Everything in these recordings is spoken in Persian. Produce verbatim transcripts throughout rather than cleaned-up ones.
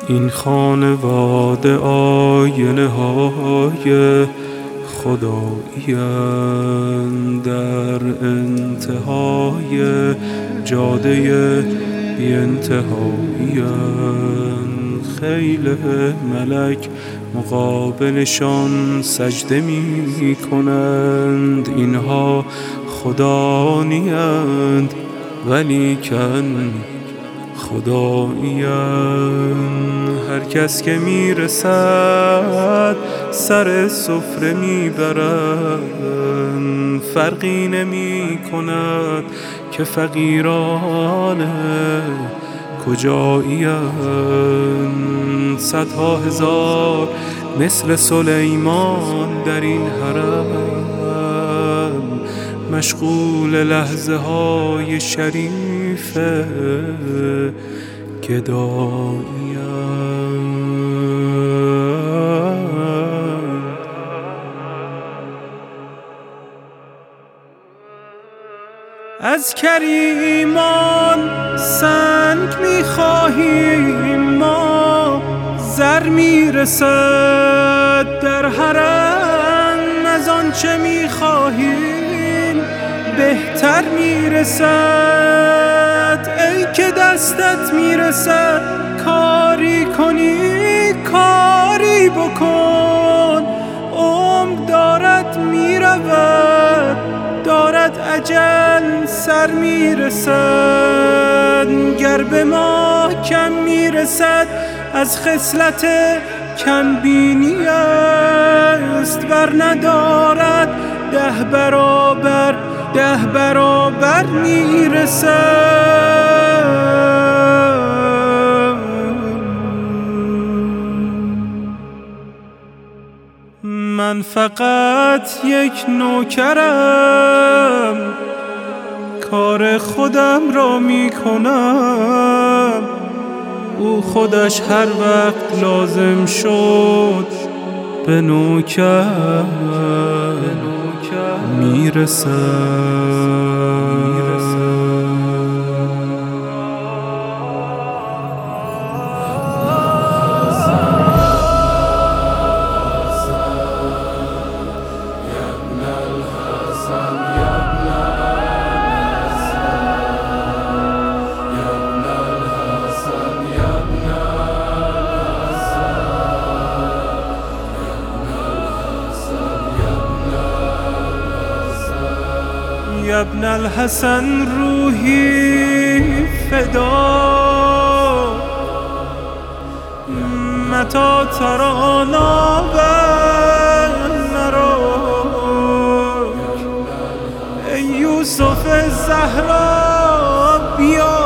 این خانواده آینه های خدایی‌اند، در انتهای جاده بی انتهایی‌اند. خیل ملک مقابلشان سجده می کنند. اینها خدا نیند ولیکن خدایی‌اند. هر کس که میرسد سر سفره میبرند، فرقی نمی کند که فقیران کجایی‌اند. صدها هزار مثل سلیمان در این حرم، مشغول لحظه های شریف گدایی‌اند. از کریمان سنگ می‌خواهیم ما، زر میرسد در حرم. از آنچه می‌خواهیم بهتر میرسد. ای که دستت میرسد کاری کنی کاری بکن. عمر دارد میرود دارد اجل سر میرسد. گر به ما کم میرسد از خصلت کم بینی است، بر ندارد ده برابر ده برابر میرسد. من فقط یک نوکرم، کار خودم را میکنم. او خودش هر وقت لازم شد به نوکر میرسد. یا ابن الحسن روحی فدا، متی ترانا و نراک. ای یوسف زهرا بیا،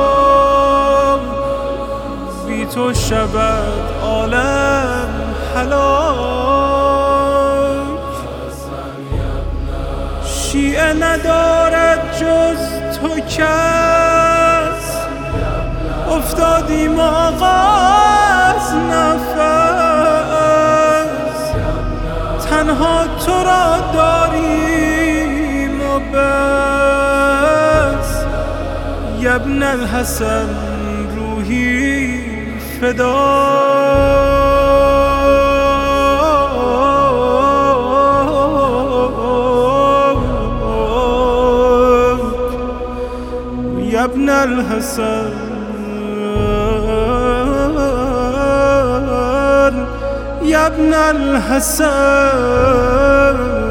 بی تو شود عالم هلاک. شیعه ندارد جز تو کس، افتادیم آقا از نفس. تنها تو را داریم و بس. یا ابن الحسن روحی فدا. یا ابن الحسن یا ابن الحسن